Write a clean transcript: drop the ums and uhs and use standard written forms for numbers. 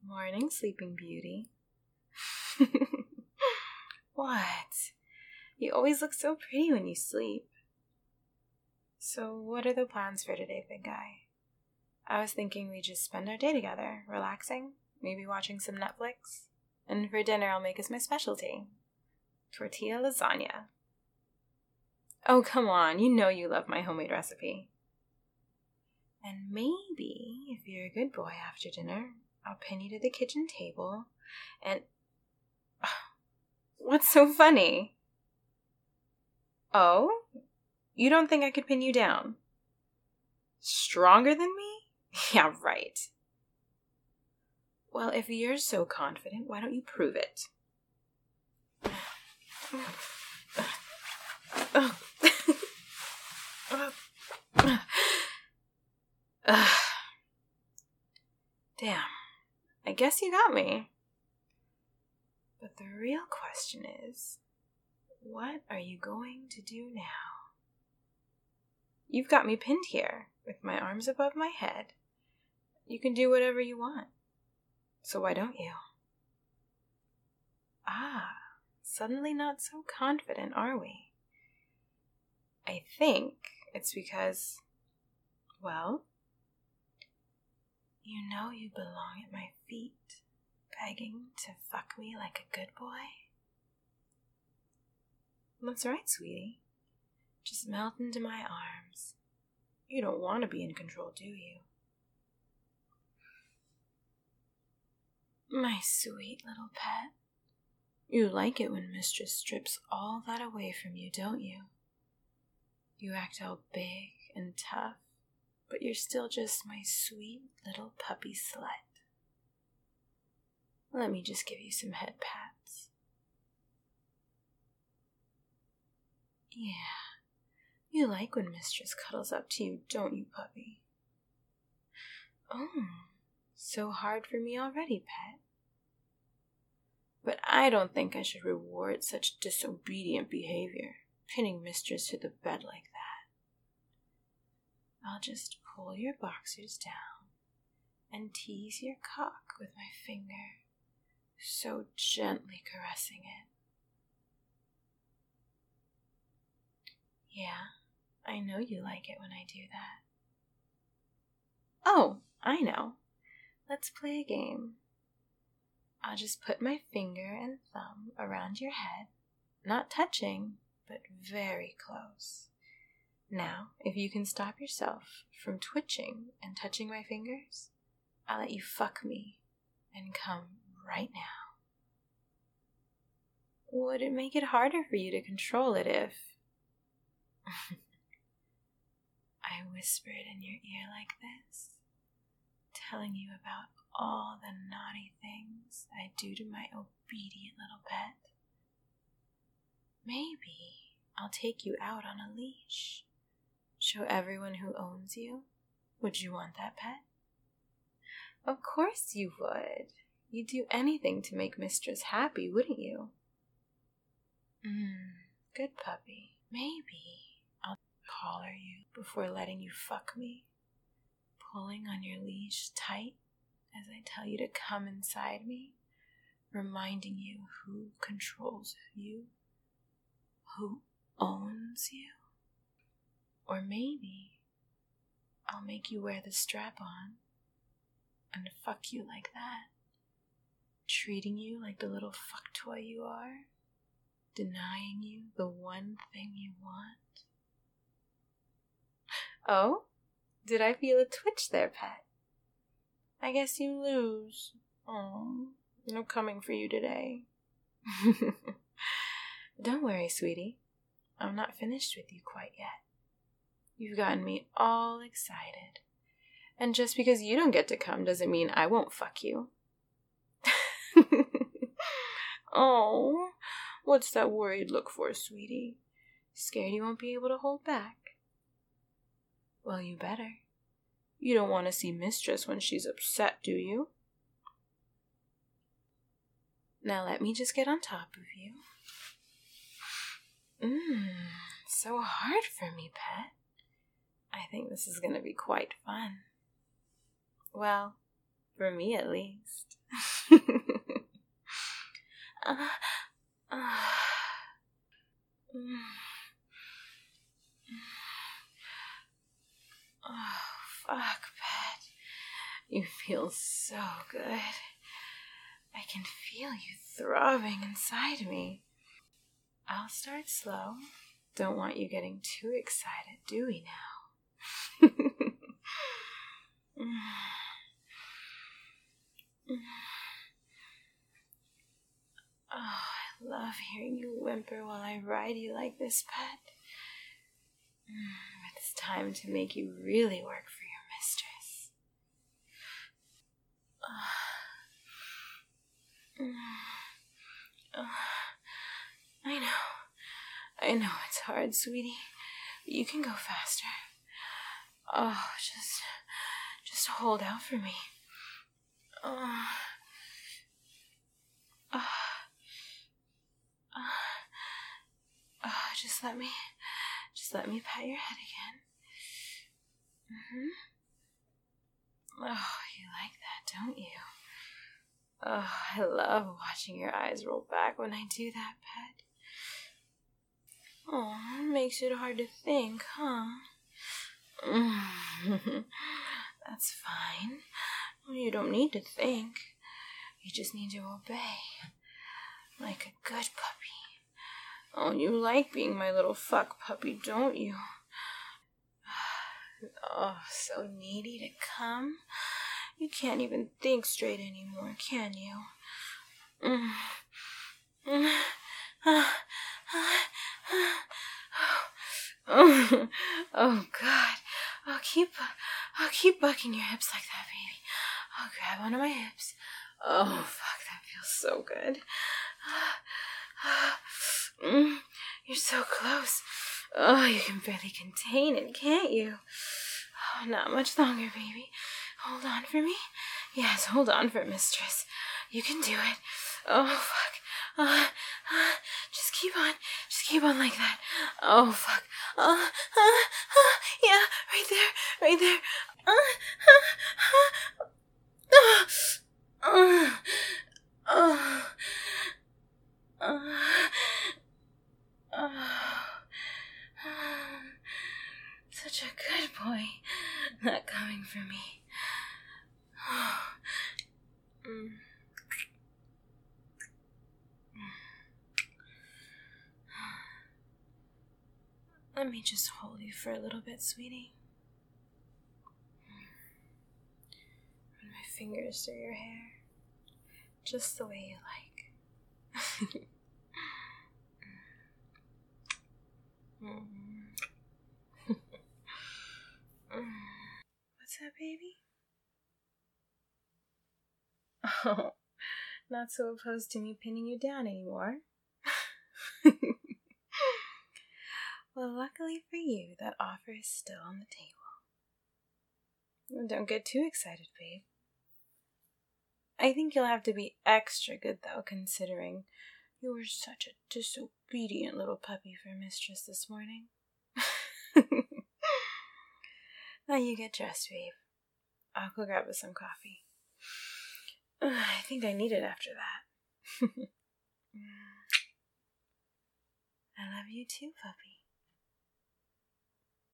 Morning, Sleeping Beauty. What? You always look so pretty when you sleep. So what are the plans for today, big guy? I was thinking we'd just spend our day together, relaxing, maybe watching some Netflix. And for dinner, I'll make us my specialty, tortilla lasagna. Oh, come on, you know you love my homemade recipe. And maybe, if you're a good boy after dinner, I'll pin you to the kitchen table and... What's so funny? Oh? You don't think I could pin you down? Stronger than me? Yeah, right. Well, if you're so confident, why don't you prove it? Damn, I guess you got me. But the real question is, what are you going to do now? You've got me pinned here, with my arms above my head. You can do whatever you want. So why don't you? Suddenly not so confident, are we? I think it's because, well, you know you belong at my feet, begging to fuck me like a good boy. That's right, sweetie. Just melt into my arms. You don't want to be in control, do you? My sweet little pet. You like it when Mistress strips all that away from you, don't you? You act all big and tough, but you're still just my sweet little puppy slut. Let me just give you some head pats. Yeah, you like when Mistress cuddles up to you, don't you, puppy? Oh, so hard for me already, pet. But I don't think I should reward such disobedient behavior, pinning Mistress to the bed like that. I'll just pull your boxers down and tease your cock with my finger, so gently caressing it. Yeah, I know you like it when I do that. Oh, I know. Let's play a game. I'll just put my finger and thumb around your head, not touching, but very close. Now, if you can stop yourself from twitching and touching my fingers, I'll let you fuck me and come right now. Would it make it harder for you to control it if... I whispered in your ear like this, telling you about all the naughty things I do to my obedient little pet? Maybe I'll take you out on a leash, show everyone who owns you. Would you want that, pet? Of course you would. You'd do anything to make Mistress happy, wouldn't you? Good puppy. Maybe I'll collar you before letting you fuck me, pulling on your leash tight as I tell you to come inside me, reminding you who controls you, who owns you. Or maybe I'll make you wear the strap-on and fuck you like that, treating you like the little fuck toy you are, denying you the one thing you want. Oh, did I feel a twitch there, pet? I guess you lose. Oh, no coming for you today. Don't worry, sweetie. I'm not finished with you quite yet. You've gotten me all excited. And just because you don't get to come doesn't mean I won't fuck you. Oh, what's that worried look for, sweetie? Scared you won't be able to hold back? Well, you better. You don't want to see Mistress when she's upset, do you? Now let me just get on top of you. So hard for me, pet. I think this is going to be quite fun. Well, For me, at least. Oh, fuck, Pat. You feel so good. I can feel you throbbing inside me. I'll start slow. Don't want you getting too excited, do we now? Oh, I love hearing you whimper while I ride you like this, Pet. But it's time to make you really work for your mistress. I know it's hard, sweetie, but you can go faster. Oh, just hold out for me. Just let me pat your head again. Oh, you like that, don't you? Oh, I love watching your eyes roll back when I do that, Pet. Oh, makes it hard to think, huh? That's fine. You don't need to think. You just need to obey. Like a good puppy. Oh, you like being my little fuck puppy, don't you? Oh, so needy to come. You can't even think straight anymore, can you? Oh, God. I'll keep bucking your hips like that, baby. I'll grab onto my hips. Oh, fuck, that feels so good. You're so close. Oh, you can barely contain it, can't you? Oh, not much longer, baby. Hold on for me. Yes, hold on for mistress. You can do it. Oh, fuck. Just keep on like that. Oh, fuck. Yeah, right there. Such a good boy, not coming for me. Let me just hold you for a little bit, sweetie. Run my fingers through your hair, just the way you like. What's that, baby? Oh, not so opposed to me pinning you down anymore. Well, luckily for you, that offer is still on the table. Don't get too excited, babe. I think you'll have to be extra good, though, considering you were such a disobedient little puppy for mistress this morning. Now you get dressed, babe. I'll go grab us some coffee. I think I need it after that. I love you too, puppy.